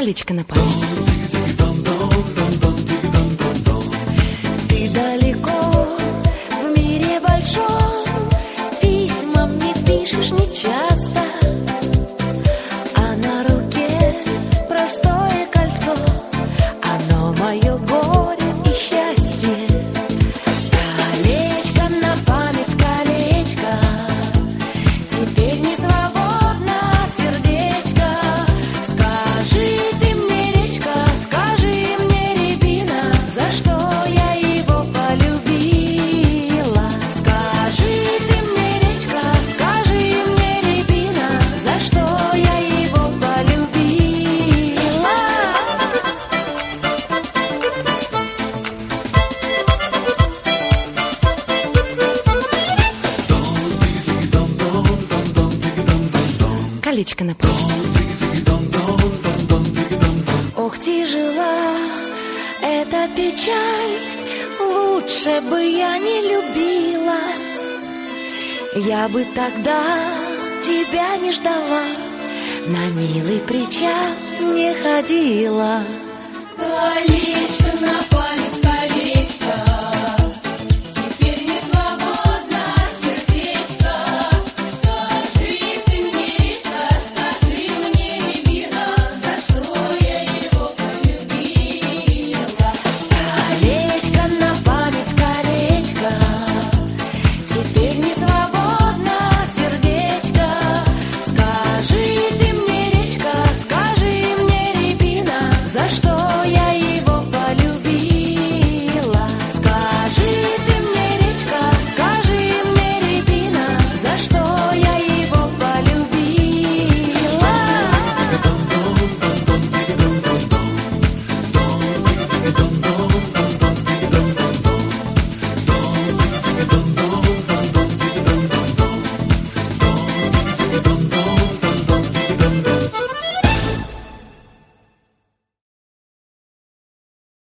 Колечко на память. Ты далеко, в мире большом, письма мне пишешь нечасто, а на руке простое кольцо, оно мое горе и счастье. Колечко на память, колечко, теперь не свободно сердечко. Скажи ты мне, речка, скажи мне, рябина, за что я его полюбила. Скажи ты мне, речка, скажи мне, рябина, за что я его полюбила. Колечко на память. Ох, тяжела эта печаль, лучше бы я не любила. Я бы тогда тебя не ждала, на милый причал не ходила. Колечко на память,